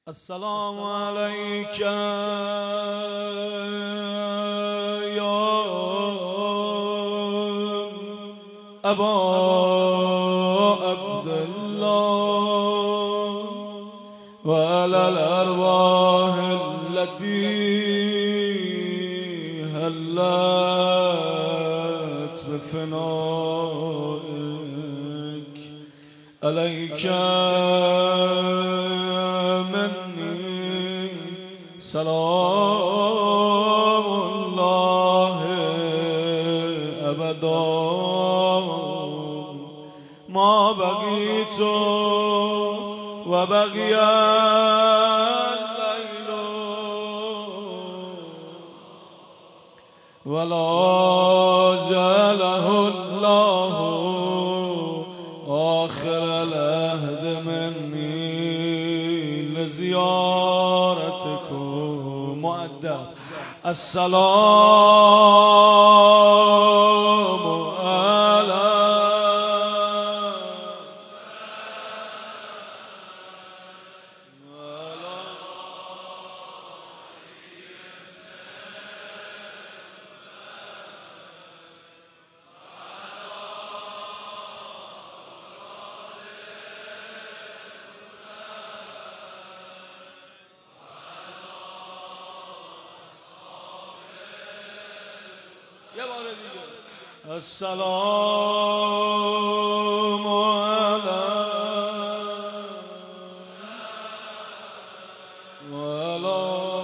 السلام عليك يا أبا عبد الله وعلى الأرواح التي هلت بفنائك عليك مني سلام الله أبدا ما بقيت وبقي الليل ولا جعله الله آخر العهد مني لزيارتكم مؤدب السلام على السلام على وعلى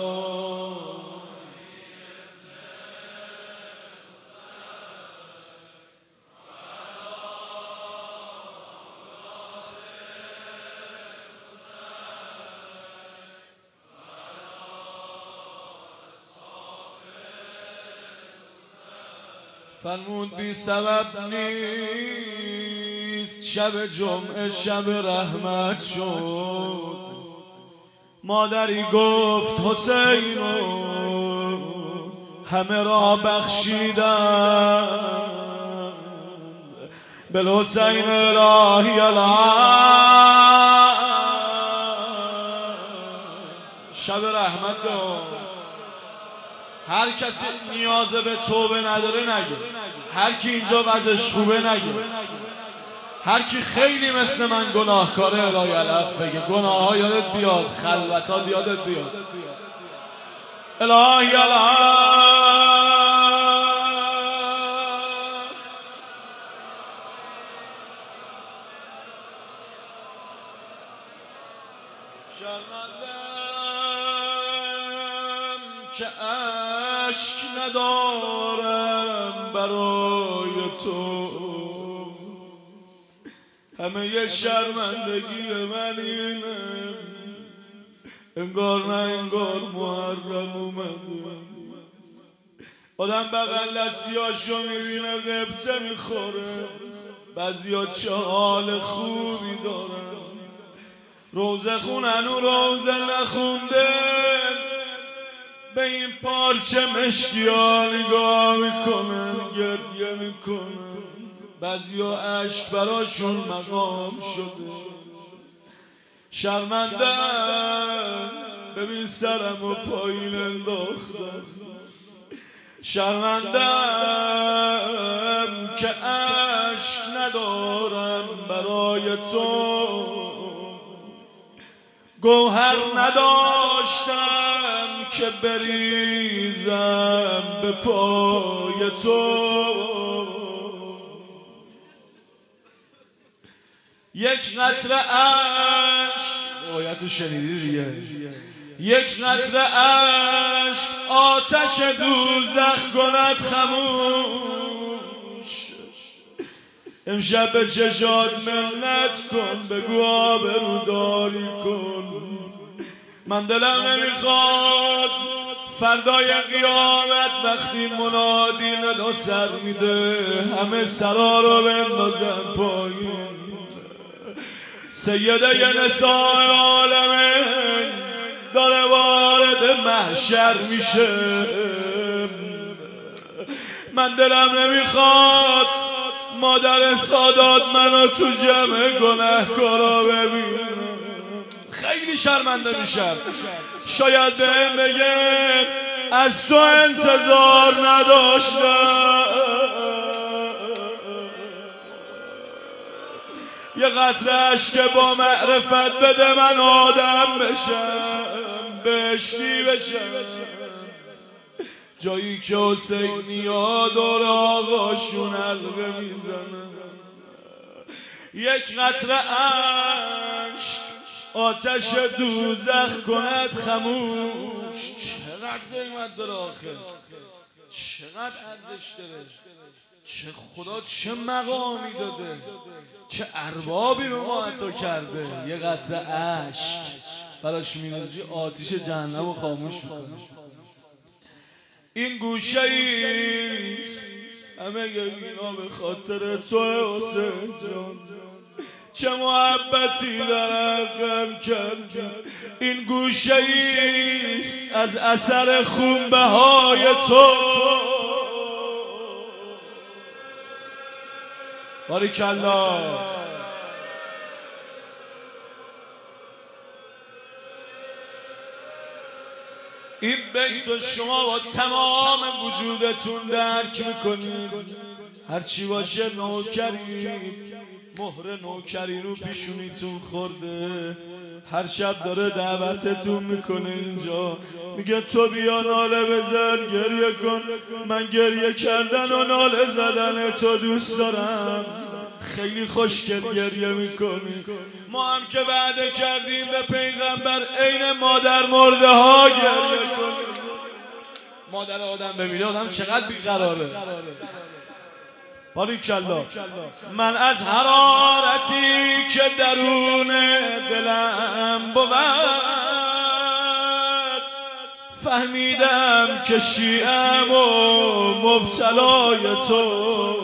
فرمود بی سبب نیست شب جمعه شب رحمت شد مادری گفت حسین همه را بخشیدم بالحسین الهی العالم شب رحمت هر کسی نیاز به توبه نداره نگه، هر کی اینجا وضعش خوبه نگه، هر کی خیلی مثل من گناهکاره الهی العفو بگه، گناه ها یادت بیاد، خلوتات یادت بیاد الهی العفو. شرمندم که اشک ندارم برای تو، همه ی شرمندگی من اینه انگار نه انگار محرم اومده. آدم بغل دستیاشو میبینه غبطه میخوره، بعضیا چه حال خوبی دارن، روزه خونن و روزه نخونده به این پارچه مشکی ها نگاه میکنن گریه میکنن، بعضیا عشق براشون مقام شده. شرمندم ببین سرم و پایین انداختم، شرمندم که عشق ندارم برای تو، گوهر نداشتم که بریزم به پای تو. یک قطره اشک روایتو شنیدی دیگه، یک قطره اشک آتش دوزخ کند خموش. امشب به چشات منت کن، بگو آبروداری کن. من دلم نمیخواد فردای قیامت وقتی منادی ندا سر میده همه سرا رو بندازن پایین. سیده نساء عالمه داره وارد محشر میشه، من دلم نمیخواد مادر سادات منو تو جمع گناهکارا ببینه. خیلی خیلی شرمنده میشم. شاید بهم بگه از تو انتظار نداشتم یه قطره اشک با معرفت بده من آدم بشم، بهشتی بشم، جایی که حسینیا دور آقاشون حلقه میزنه. یک قطره اشک آتش دوزخ کند خموش. چقدر قیمت داره آخر، چقدر ارزش داره، چه خدا چه مقامی داده، چه اربابی رو ما عطا کرده. یه قطره اشک براش میریزی آتش جهنم رو خاموش میکنه. این گوشه ایست همه اینا به خاطر تو حسین جان، چه محبتی در غم کردی. این گوشه ایست از اثر خونبهای تو. باریکالله. این بیت شما با تمام وجودتون درک میکنید. هرچی باشه نوکری، مهر نوکری رو پیشونیتون خورده. هر شب داره دعوتتون میکنه اینجا، میگه تو بیا ناله بزن، گریه کن. من گریه کردن و ناله زدن تو دوست دارم. خیلی خوشگل گریه میکنی. ما هم که وعده کردیم به پیغمبر عین مادر مرده ها گریه کنیم. مادر آدم بمیره آدم چقدر بیقراره. باریکالله. من از حرارتی که درون دلم بود فهمیدم که شیعم و مبتلای تو.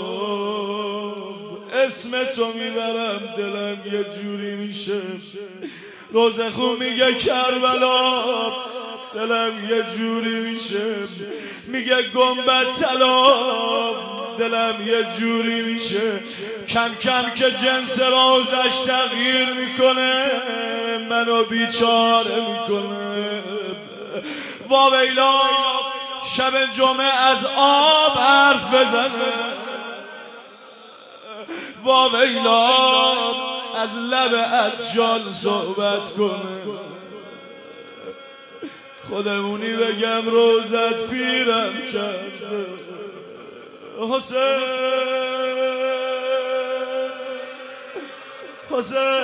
اسم تو میبرم دلم یه جوری میشه. روزخون میگه کربلا دلم یه جوری میشه. میگه گنبد طلا دلم یه جوری میشه. کم کم که جنس روزش تغییر میکنه منو بیچاره میکنه. واویلا شب جمعه از آب حرف بزنه. واویلا از لب اطشال صحبت کنه. خودمونی بگم روزت پیرم کرده. حسین حسین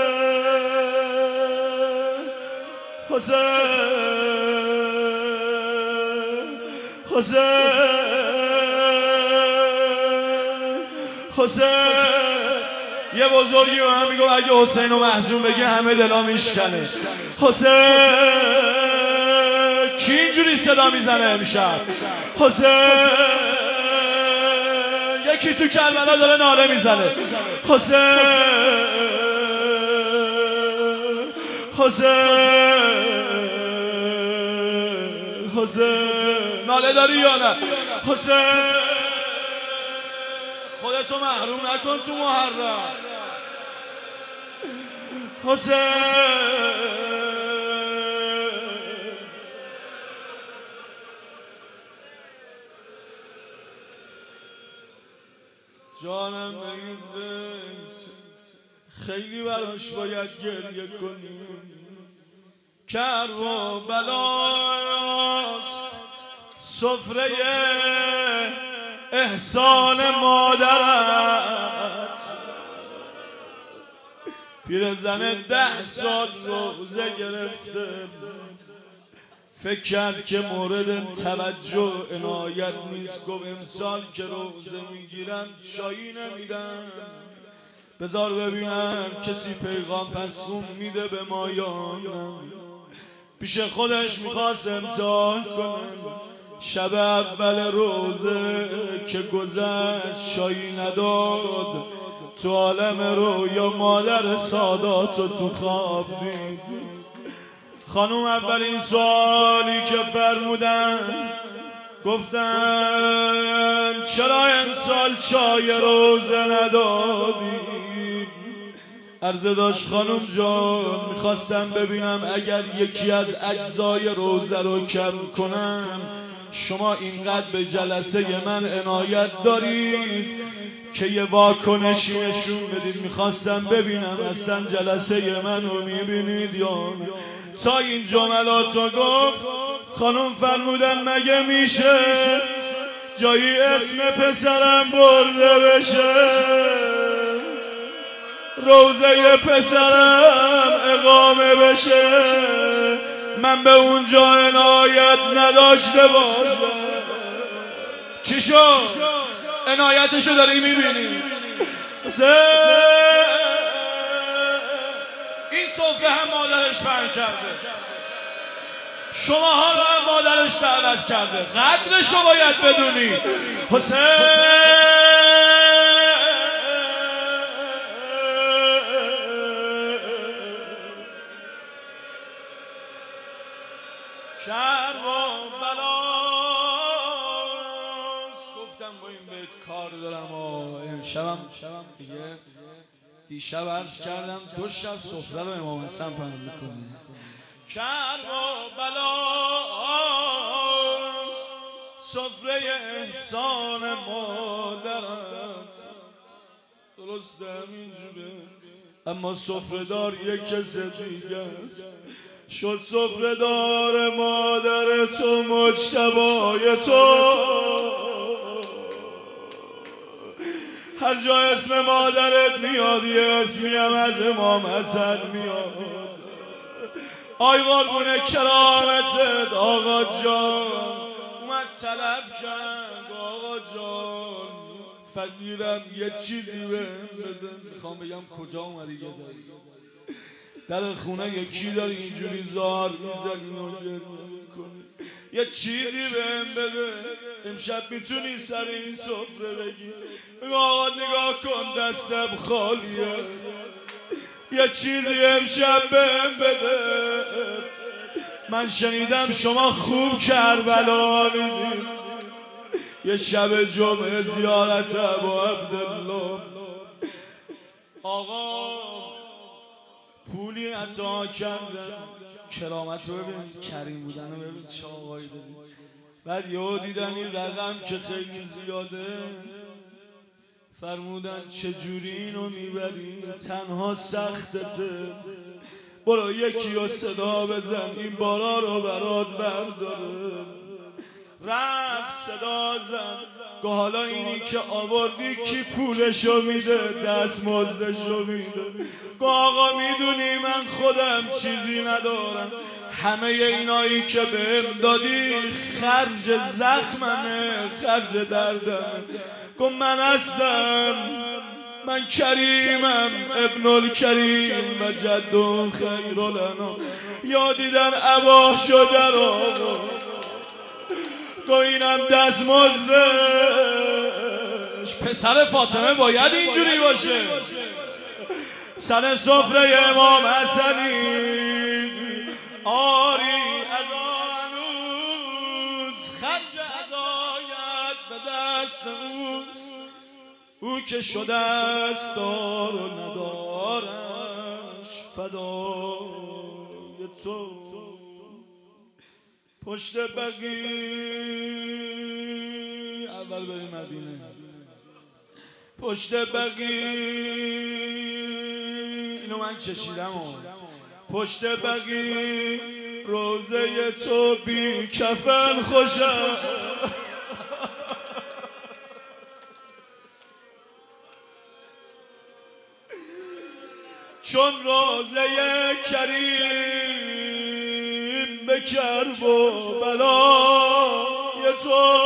حسین حسین حسین. یه بزرگی به هم میگه اگه حسین و محزون بگه همه دلا میشکنه. حسین کی اینجوری صدا میزنه امشب؟ حسین یکی تو کربلا داره ناله میزنه. حسین حسین حسین ناله داری یا نه؟ حسین خودتو محروم نکن تو محرم. حسین جانم به این بیت خیلی براش باید گریه کنیم. کربلاست سفره احسان مادرت. پیرزن 10 سال روزه گرفته، فکر کرد که مورد توجه عنایت نیست. گفت امسال که روزه میگیرن چایی نمیدن، بذار ببینم کسی پیغام پسخون میده به ما یا نه. پیش خودش میخواست امتحان کنه. شب اول روزه که گذشت چایی نداد. تو عالم رویا مادر ساداتو تو خواب دید. خانوم اولین سوالی که فرمودن گفتن چرا امسال چای روزه ندادی؟ عرضه داشت خانم جان میخواستم ببینم اگر یکی از اجزای روزه رو کم کنم شما اینقدر به جلسه من عنایت دارید که یه واکنشی نشون بدید. میخواستم ببینم اصلا جلسه منو میبینید یا تا این جملاتو گفت خانم فرمودن مگه میشه جایی اسم پسرم برده بشه روزه پسرم اقامه بشه من به اونجا عنایت نداشته باشم. چی شد؟ عنایتشو داری میبینی؟ این سفره هم مادرش پهن کرده شما ها رو هم مادرش دعوت کرده قدرشو باید بدونی. حسین کربلاست. گفتم با این بیت کار دارم امشبم دیگه دیشب عرض کردم 2 شب سفره رو امام حسن پنزه کنیم. کربلاست سفره احسان مادرت درسته همینجوره اما سفره دار یک کس دیگه است شد سفره دار مادر تو مجتبای تو هر جا اسم مادرت میاد یه اسمی هم از امام حسن میاد. آی قربون کرامتت آقا جان اومد طلب کرد آقا جان فقیرم یه چیزی بهم بده. میخوام بگم کجا اومدی یه در خونه یکی داری اینجوری زار میزنی و گریه میکنی یه چیزی بهم بده امشب میتونی سر این سفره بگی آقا نگاه کن دستم خالیه یه چیزی امشب بهم بده. من شنیدم شما خوب کربلا میدید یه شب جمعه زیارت ابا عبدالله آقا پولی عطا کردن کرامت رو ببین کریم بودن رو ببین چه آقایی داریم. بعد یهو دیدن این رقم که خیلی زیاده فرمودن چجوری اینو میبری تنها سختته برو یکی رو صدا بزن این بالا رو برات برداره. رفت صدا زن گه حالا اینی که آوردی کی پولشو میده دستمزدشو میده گه آقا میدونی من خودم چیزی ندارم همه اینایی که بهم دادی خرج زخممه خرج دردمه گه من هستم من کریمم ابن الکریم و جد خیرالانام یا دیدن ابا شده رو تو اینم دستمزدش پسر فاطمه باید اینجوری باشه سر سفره امام حسنی آری از آنوز خرج عزایت به دست اوست او که شده است دار و ندارش فدای تو پشت بقی اول بریم مدینه پشت بقی اینو من کشیدم پشت بقی روزه تو بی کفن خوشم چون روزه کریم به کرب و بلای تو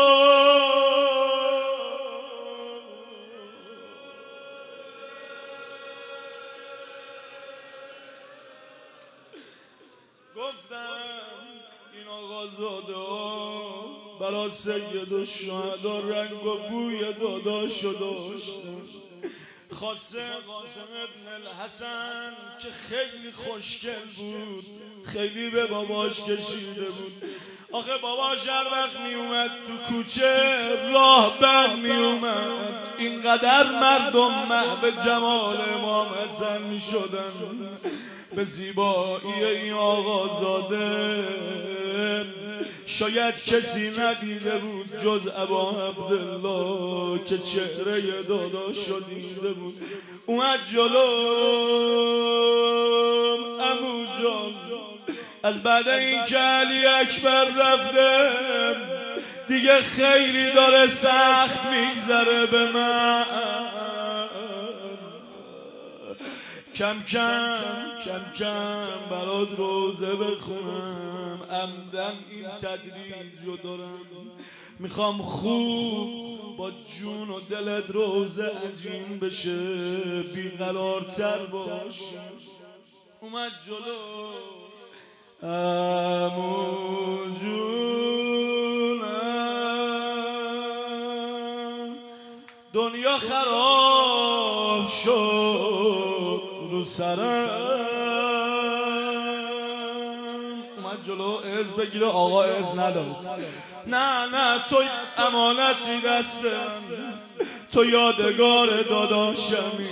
گفتم این آقا زاده برا سید الشهدا رنگ و بوی داداشو داشتم خاصه قاسم ابن الحسن که خیلی خوشگل بود خیلی به باباش کشیده بود آخه باباش هر وقت می اومد تو کوچه راه بند می اومد اینقدر مردم محو جمال امام حسن می شدن، به زیبایی این آقازاده شاید کسی ندیده بود جز ابا عبدالله که چهره داداشو دیده بود. اومد جلو عمو جان، از بعد این که علی اکبر رفته دیگه خیلی داره سخت میگذره به من، کم کم برات روزه بخونم، عمدن این تدریج رو دارم، میخوام خوب با جون و دلت روزه عجین بشه، بیقرارتر باش. اومد جلو عمو جونم، دنیا خراب شد رو سرم. اومد جلو عز بگیره، آقا عز نداد. نه تو امانتی دست من، تو یادگار داداشمی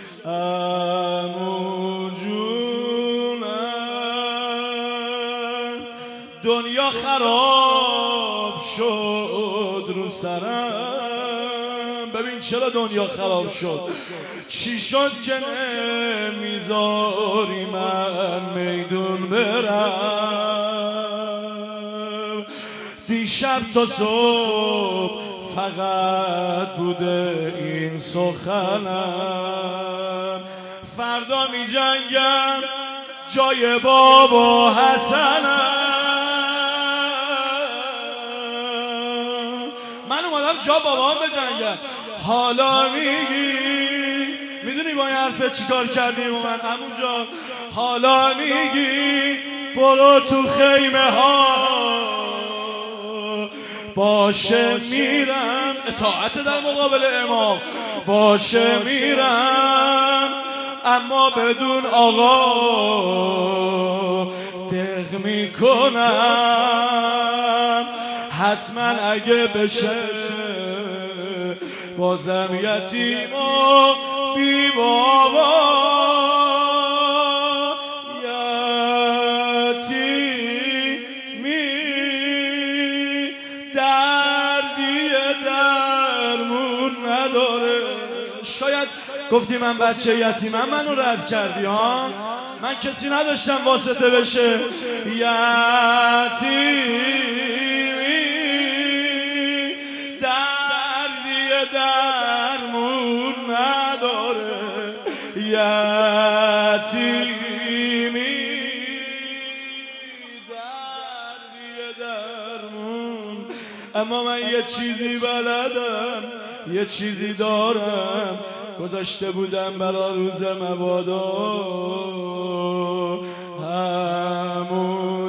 عمو جونم، دنیا خراب شد رو سرم. ببین چرا دنیا خراب شد، چی شد که نمیذاری من میدون برم، دیشب تا صبح فقط بوده این سخنم، فردا می جنگم جای بابا حسنم. من اومدم جا بابام بجنگم، حالا میدونی با این حرفه چیکار کردیم؟ من عمو جان حالا میگی برو تو خیمه ها، باشه میرم، اطاعت در مقابل امام، باشه میرم اما بدون آقا دق میکنم، حتما اگه بشه بازم یتیم و بی بابا، یتیمی دردی درمون نداره. شاید گفتی من بچه یتیمم، منو رد کردی ها، من کسی نداشتم واسطه بشه. یتیمی دردی درمون نداره، یتیمی دردی درمون. اما من یه چیزی بلدم، یه چیزی دارم، گذاشته بودم برا روز مبادا، عمو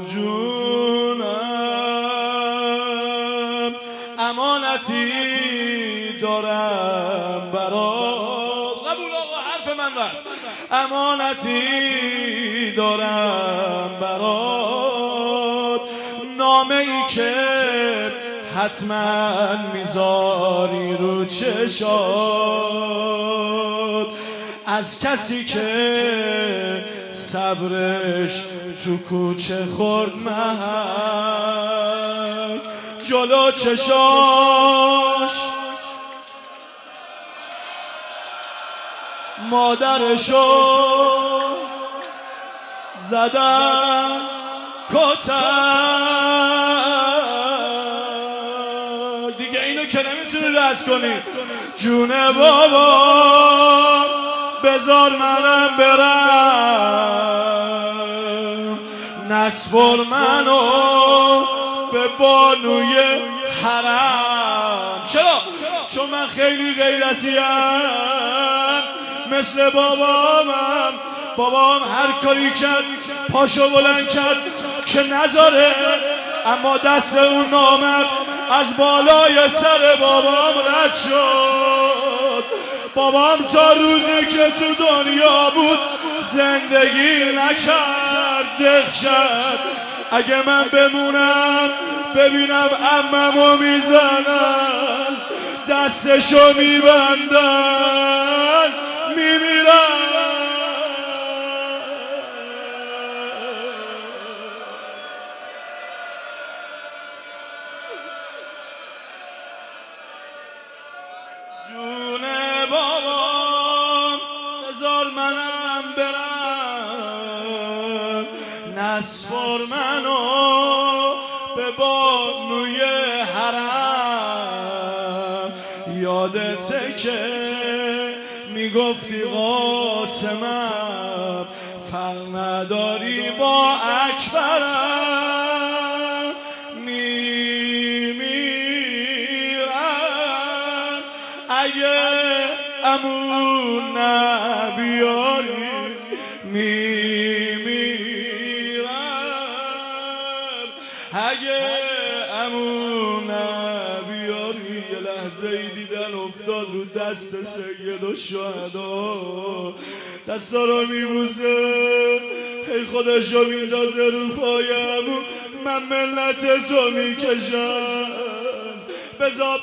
جونم امانتی دارم برات. قبول آقا، حرف من رفت. امانتی دارم برات، نامه ای که حتما میذاری رو چشات، از کسی که صبرش تو کوچه خورد محل، جلو چشاش مادرشو زدن کتک، دیگه اینو که نمیتونی رد کنی. جون بابا بذار منم برم، نسپر منو به بانوی حرم. چرا؟ چون من خیلی غیرتیم مثل بابامم. بابام هر کاری کرد پاشو بلند کرد که نذاره، اما دست اون نامرد از بالای سر بابام رد شد. بابام تا روزی که تو دنیا بود زندگی نکرد، دق کرد اگه من بمونم ببینم عممو میزنن دستشو میبندن میمیرن. جون بابام بذار منم برم نسپار منو به بانوی حرم. یادته که میگفتی قاسمم فرق نداری با اکبرم میمیرم اگه امون نبیاری میمیرم اگه امون نبیاری. یه لحظه ای دیدن افتاد رو دست سید و شهدا دستا رو میبوزه هی خودشو میندازه رو پایم من ملت تو میکشم بذار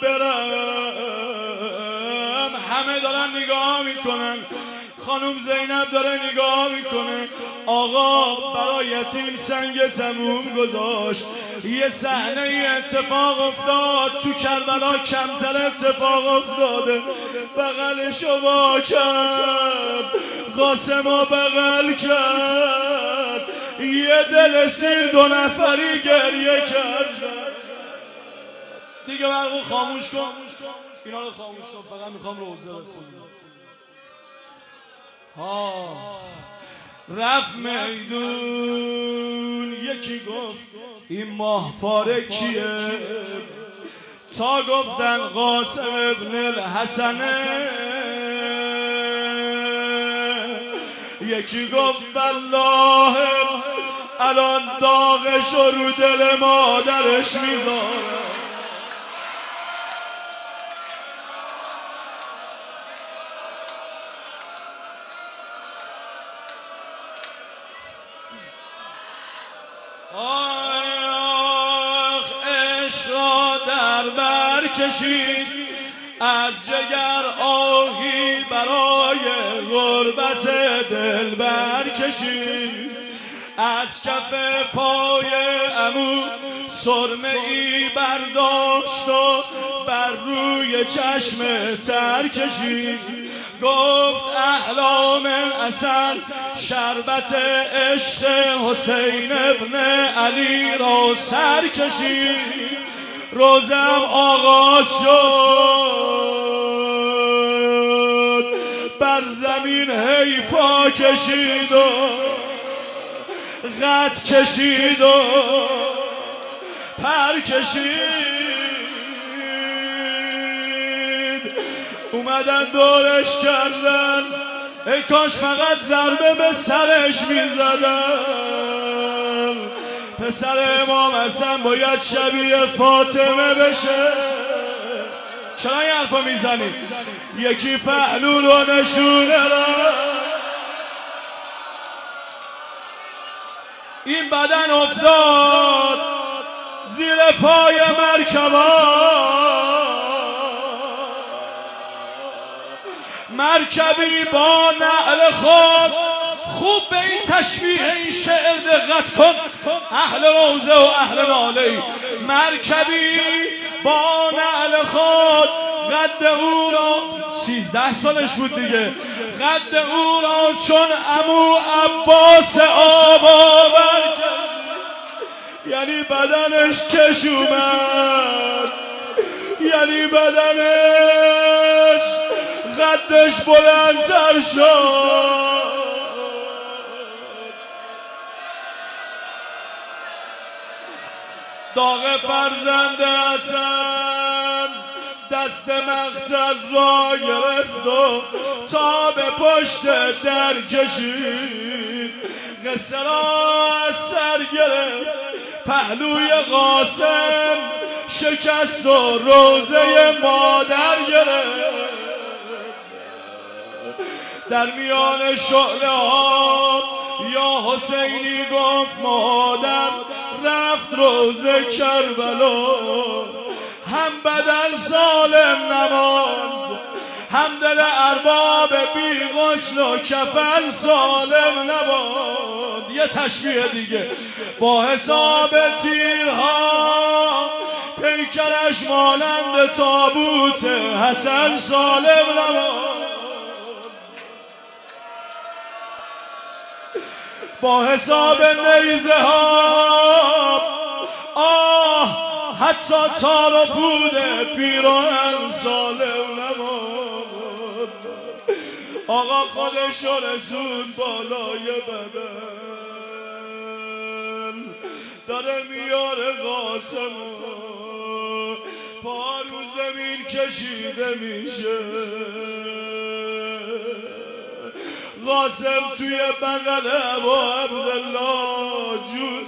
برم. همه دارن نگاه میکنن خانم زینب داره نگاه میکنه آقا برای یتیم سنگ تموم گذاشت. یه صحنه اتفاق افتاد تو کربلا کمتر اتفاق افتاده بغلشو وا کرد قاسمو بغل کرد یه دل سیر دو نفری گریه کرد. دیگه برقو خاموش کن اینا رو خاموش کن فقط میخوام روزه بخونم. رفت میدون یکی گفت این ماه پاره کیه تا گفتن قاسم ابن الحسنه. یکی گفت والله الان داغش رو دل مادرش میذاره. عشق را در بر کشید از جگر آهی برای غربت دل بر کشید از کف پای عمو سرمه ای برداشت و بر روی چشم تر کشید. گفت احلام اصل شربت عشق حسین ابن علی را سر کشید. روزم آغاز شد بر زمین هی پا کشید و خط کشید و پر کشید. اومدن دورش کردن ای کاش فقط ضربه به سرش میزدن. پسر امام حسن باید شبیه فاطمه بشه. چرا این حرفا میزنی؟ یکی پهلو رو نشونه را این بدن افتاد زیر پای مرکبی با نعل خود. خوب به این تشبیه این شعر دقت کن اهل روزه و اهل ناله. مرکبی با نعل خود قد او را 13 سالش بود دیگه قد او را چون عمو عباس آب آور یعنی بدنش کش اومد یعنی بدنش قدش بلندتر شد. داغ فرزند حسن دست مقتل را گرفت و تا به پشت در کشید. قصه را از سر گرفت پهلوی قاسم شکست و روزه مادر گرفت. در میان شعله ها یا حسینی گفت مادر رفت روزه کربلا، هم بدن سالم نماند، هم دل ارباب بی غسل و کفن سالم نماند. یه تشبیه دیگه، با حساب تیرها پیکرش مانند تابوت حسن سالم نماند. با حساب نیزه ها حتی تار و پود پیراهن سالم نماند. آقا خودشو رسون بالای بدن، داره میاره قاسم، پا رو زمین کشیده میشه. قاسم توی بغل ابا عبدالله جون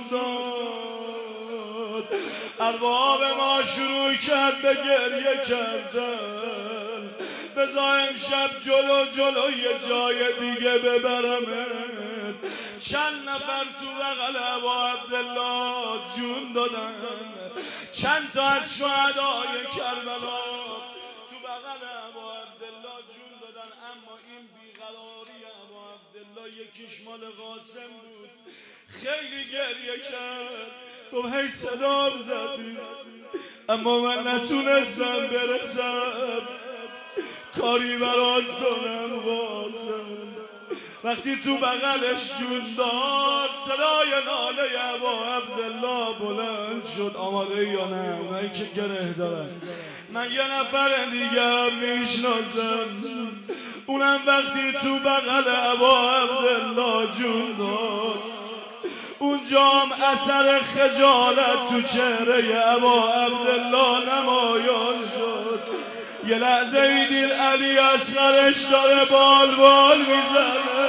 داد. ارباب ما شروع کرد به گریه کردن، بذار امشب جلو یه جای دیگه ببرمت. چند نفر تو بغل ابا عبدالله جون دادن، چند تا از شهدای کربلا تو بغل ابا عبدالله جون دادن. اما این بیقراری ابا عبدالله یکیش مال قاسم بود. خیلی گریه کرد، گفت هی صدام زدی اما من نتونستم برسم کاری برات کنم قاسم. وقتی تو بغلش جون داد صدای ناله ابا عبدالله بلند شد. آماده یا نه؟ اونایی که گره دارن، من یه نفر دیگه میشناسم، اونم وقتی تو بغل ابا عبدالله جون داد اونجا هم اثر خجالت تو چهره ابا عبدالله نمایان شد. یه لحظه ای دید علی اصغرش داره بال میزنه.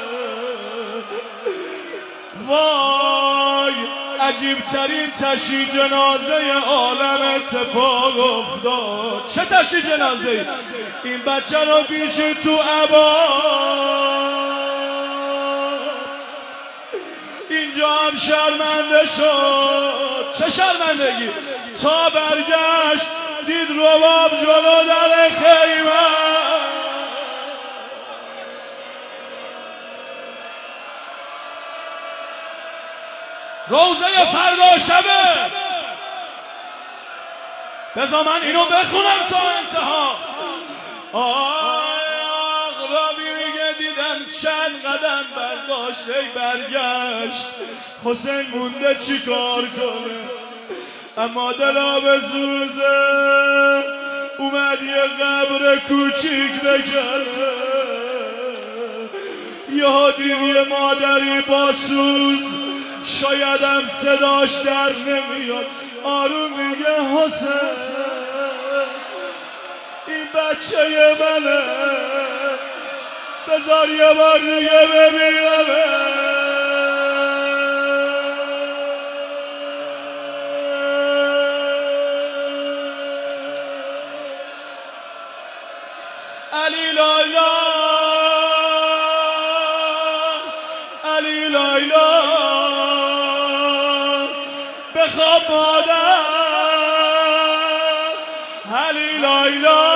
وای، عجیبترین تشییع جنازه عالم اتفاق افتاد. چه تشییع جنازه؟ این بچه رو پیچید تو ابا، اینجا هم شرمنده شد. چه شرمندگی؟ تا برگشت دید رباب جلو در خیمه. روزه فردا شبه، بذار من اینو بخونم تا انتها. رابی میگه دیدم چند قدم برداشت ای برگشت، حسین مونده چی کار کنه، اما دلا به سوزه اومد یه قبر کوچیک بکنه. یه دید یه مادری با سوز، شایدم صداش در نمیاد، آروم میگه حسین این بچه منه، بذار یه بار دیگه ببینم. علی لایلا، علی لایلا، بخواب مادر. علی لایلا،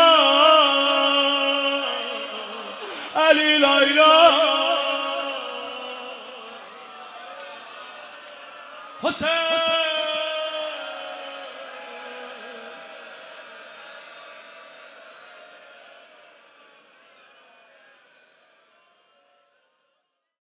علی لایلا، حسین